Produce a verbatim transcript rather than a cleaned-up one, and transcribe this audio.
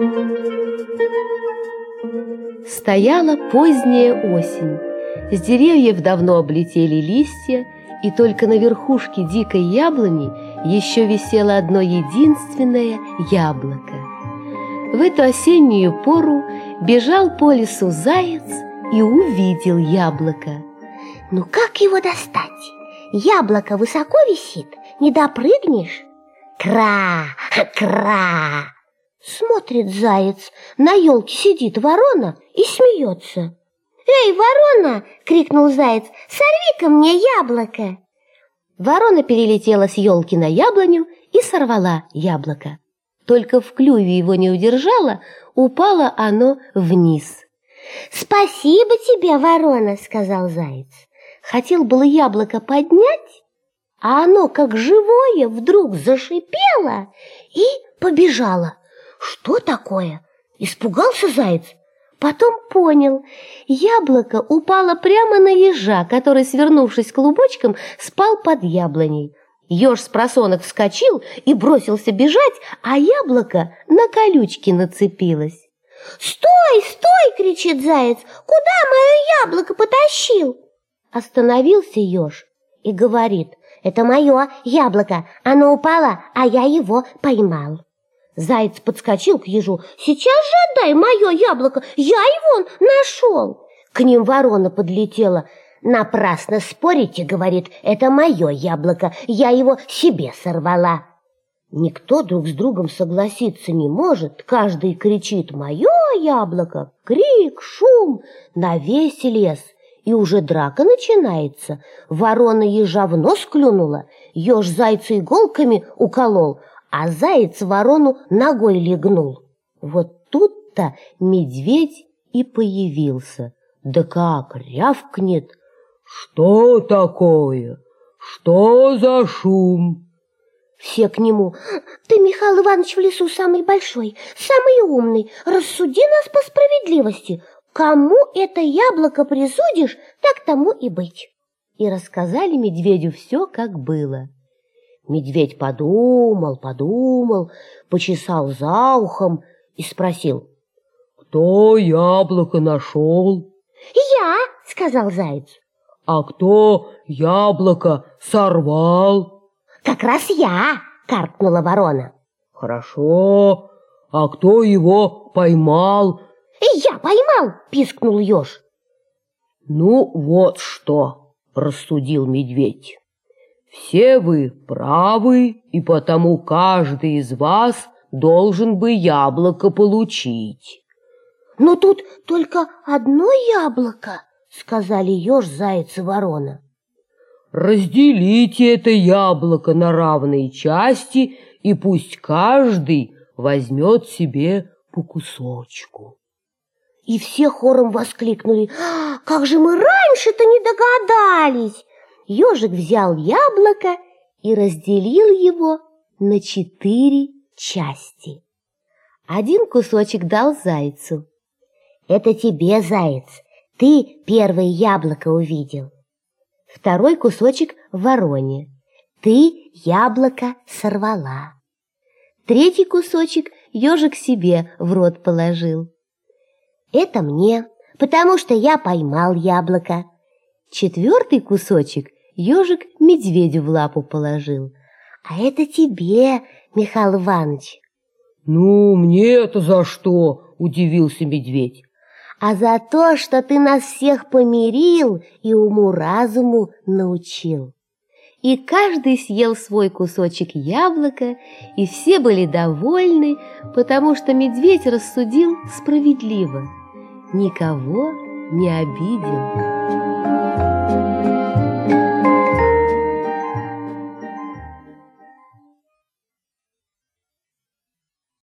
Стояла поздняя осень. С деревьев давно облетели листья, и только на верхушке дикой яблони еще висело одно единственное яблоко. В эту осеннюю пору бежал по лесу заяц и увидел яблоко. Ну как его достать? Яблоко высоко висит, не допрыгнешь. Кра, кра! Смотрит заяц, на елке сидит ворона и смеется. «Эй, ворона!» — крикнул заяц. «Сорви-ка мне яблоко!» Ворона перелетела с елки на яблоню и сорвала яблоко. Только в клюве его не удержала, упало оно вниз. «Спасибо тебе, ворона!» — сказал заяц. Хотел было яблоко поднять, а оно, как живое, вдруг зашипело и побежало. Что такое? Испугался заяц. Потом понял, яблоко упало прямо на ежа, который, свернувшись клубочком, спал под яблоней. Еж с просонок вскочил и бросился бежать, а яблоко на колючки нацепилось. «Стой, стой!» — кричит заяц. «Куда мое яблоко потащил?» Остановился еж и говорит: «Это мое яблоко, оно упало, а я его поймал». Заяц подскочил к ежу. «Сейчас же отдай мое яблоко, я его нашел!» К ним ворона подлетела. «Напрасно спорите, — говорит, — это мое яблоко, я его себе сорвала». Никто друг с другом согласиться не может, каждый кричит: «Мое яблоко!» Крик, шум на весь лес, и уже драка начинается. Ворона ежа в нос клюнула, еж зайца иголками уколол, а заяц ворону ногой легнул. Вот тут-то медведь и появился. Да как рявкнет: «Что такое? Что за шум?» Все к нему: «Ты, Михаил Иванович, в лесу самый большой, самый умный, рассуди нас по справедливости. Кому это яблоко присудишь, так тому и быть». И рассказали медведю все, как было. Медведь подумал, подумал, почесал за ухом и спросил: «Кто яблоко нашел?» «Я», — сказал заяц. «А кто яблоко сорвал?» «Как раз я», — каркнула ворона. «Хорошо, а кто его поймал?» «Я поймал», — пискнул еж. «Ну вот что», — рассудил медведь. «Все вы правы, и потому каждый из вас должен бы яблоко получить». «Но тут только одно яблоко», — сказали еж, заяц и ворона. «Разделите это яблоко на равные части, и пусть каждый возьмет себе по кусочку». И все хором воскликнули: «А, как же мы раньше-то не догадались!» Ежик взял яблоко и разделил его на четыре части. Один кусочек дал зайцу. «Это тебе, заяц, ты первое яблоко увидел». Второй кусочек вороне. «Ты яблоко сорвала». Третий кусочек ежик себе в рот положил. «Это мне, потому что я поймал яблоко». Четвертый кусочек ежик медведю в лапу положил. «А это тебе, Михаил Иванович». «Ну, мне-то за что?» – удивился медведь. «А за то, что ты нас всех помирил и уму-разуму научил». И каждый съел свой кусочек яблока, и все были довольны, потому что медведь рассудил справедливо, никого не обидел.